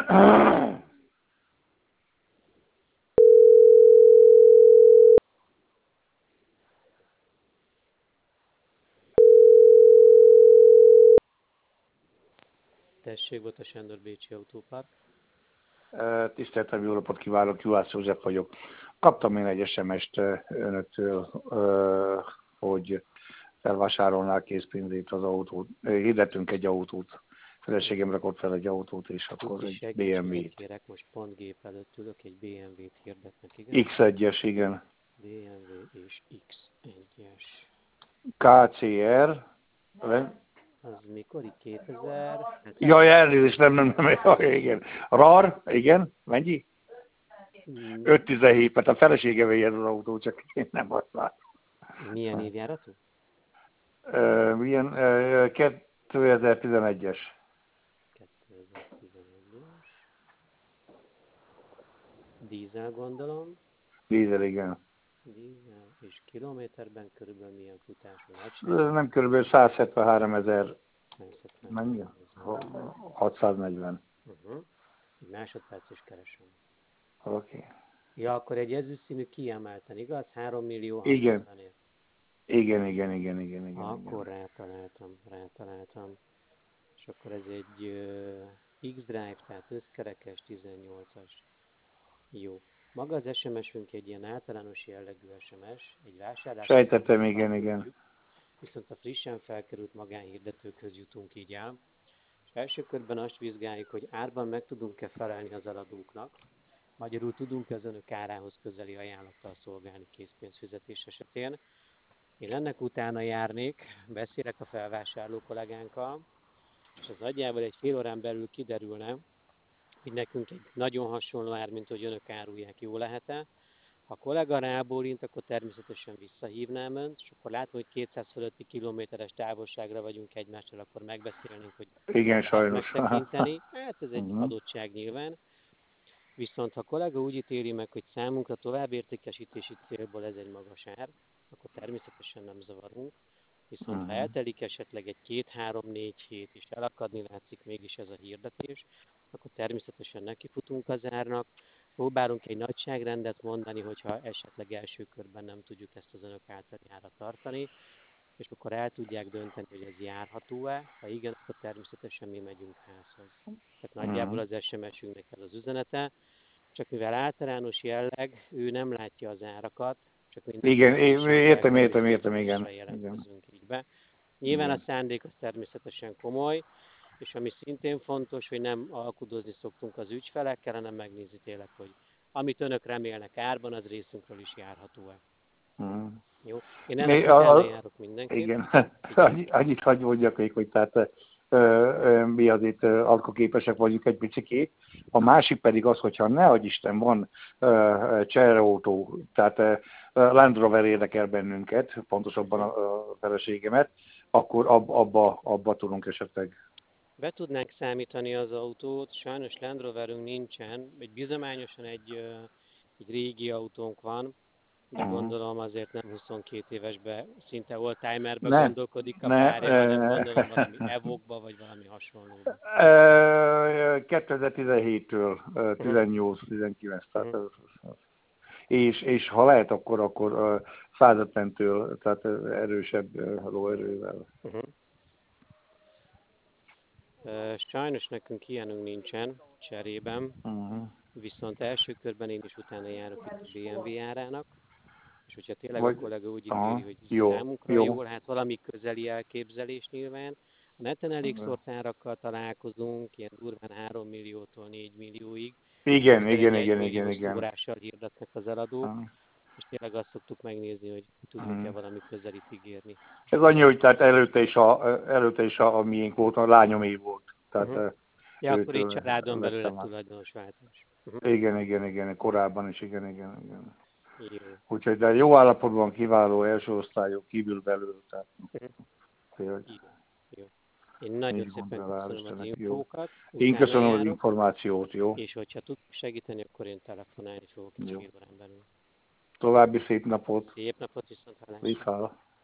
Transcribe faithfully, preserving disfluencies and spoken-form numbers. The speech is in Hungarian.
Tessék, Bota Sándor, Bécsi Autópark. Tiszteltem, jó napot kívánok, Juhász József vagyok. Kaptam én egy es em est önöktől, hogy felvásárolnák készpénzét az autót. Hirdettünk egy autót. Feleségem rakott fel egy autót, és akkor egy bé em vét. Kérek, most pont gép előtt ülök, egy bé em vét hirdetnek, igen? iksz egyes, igen. bé em vé és iksz egyes. ká cé er. Az mikor? kétezer? Jaj, elnézést, nem, nem, nem, jaj, igen. RAR, igen, mennyi? öt tizenhét, mert a felesége vélyed az autó, csak én nem használom. Milyen évjáratú? Uh, milyen? Uh, kétezer-tizenegyes. kétezer-tizenegyes. Dízel, gondolom. Dízel, igen. Dízel, és kilométerben körülbelül milyen futású? Nem, körülbelül százhetvenháromezer. Mennyi? hatszáznegyven. Uh-huh. Egy másodperc is keresem. Oké. Okay. Ja, akkor egy ezüstszínű kiemelten, igaz? három millió igen. hatvanért. Igen, igen, igen, igen, igen. Akkor igen. rátaláltam, rátaláltam. És akkor ez egy uh, X-Drive, tehát összkerekes tizennyolcas. Jó. Maga az es em es-ünk egy ilyen általános jellegű es em es, egy vásárlás. Sejtettem, igen, igen. Viszont a frissen felkerült magánhirdetőkhöz jutunk így el. És első körben azt vizsgáljuk, hogy árban meg tudunk-e felelni az eladóknak. Magyarul tudunk-e az önök árához közeli ajánlattal szolgálni készpénzfizetés esetén. Én ennek utána járnék, beszélek a felvásárló kollégánkkal, és ez nagyjából egy fél órán belül kiderülne, hogy nekünk egy nagyon hasonló ár, mint hogy önök árulják, jó lehet-e. Ha a kollega rábólint, akkor természetesen visszahívnám önt, és akkor látom, hogy kétszáz fölötti kilométeres távolságra vagyunk egymástól, akkor megbeszélnénk, hogy igen, sajnos. megtekinteni. Hát ez egy uh-huh. adottság nyilván. Viszont ha a kollega úgy ítéli meg, hogy számunkra továbbértékesítési célból ez egy magas ár, akkor természetesen nem zavarunk. Viszont uh-huh. ha eltelik esetleg egy két-három-négy hét és elakadni látszik mégis ez a hirdetés, akkor természetesen nekifutunk az árnak, próbálunk egy nagyságrendet mondani, hogyha esetleg első körben nem tudjuk ezt az önök általi árat tartani, és akkor el tudják dönteni, hogy ez járható-e, ha igen, akkor természetesen mi megyünk házhoz. Tehát nagyjából az es em es-ünknek ez az üzenete, csak mivel általános jelleg, ő nem látja az árakat, csak igen, én értem, értem, értem, igen. jelentkezünk így be. Nyilván igen. A szándék az természetesen komoly, és ami szintén fontos, hogy nem alkudozni szoktunk az ügyfelekkel, hanem megnézni tényleg, hogy amit önök remélnek árban, az részünkről is járható-e. Mm. Jó? Én ennek utána járok mindenképp. Igen, annyit hagy mondjak még, hogy tehát mi azért alkuképesek vagyunk egy picikét. A másik pedig az, hogyha ne adj Isten van csereautó, tehát Land Rover érdekel bennünket, pontosabban a feleségemet, akkor abba, abba tudunk esetleg. Be tudnánk számítani az autót, sajnos Land Roverünk nincsen, egy bizományosan egy, egy régi autónk van, de uh-huh. gondolom azért nem huszonkét évesbe, szinte oldtimerbe ne, gondolkodik a ne, párja, hanem gondolom valami Evoque-ba, vagy valami hasonlóba. kétezer-tizenhéttől tizennyolc-tizenkilenc, tehát uh-huh. és, és ha lehet, akkor, akkor százötventől, tehát erősebb lóerővel. Uh-huh. Sajnos nekünk ilyenünk nincsen cserében, uh-huh. viszont első körben én is utána járok itt a bé em vé árának, és hogyha tényleg Vagy, a kollega úgy ítéli, aha, hogy jó, számunkra jó. jól, hát valami közeli elképzelés nyilván. A neten elég szórt árakkal találkozunk, ilyen durván három milliótól négy millióig. Igen, igen, igen, igen, igen. Szórással hirdetnek az eladók, uh-huh. és tényleg azt szoktuk megnézni, hogy tudunk-e uh-huh. valami közelit ígérni. Ez annyi, hogy tehát előtte is a, előtte is a, a miénk volt, a lányomé volt. Tehát, uh-huh. Ja, akkor így családon belül lett tulajdonosváltás. Uh-huh. Igen, igen, igen, korábban is, igen, igen, igen. Jó. Úgyhogy de jó állapotban, kiváló első osztályok kívül belül. Tehát, uh-huh. jó. jó. Én nagyon szépen köszönöm az infókat. Én köszönöm járok, az információt, jó? És hogyha tudok segíteni, akkor én telefonálni fogok egy fél órán belül. További szép napot. Szép napot, viszont hallásra. Viszont.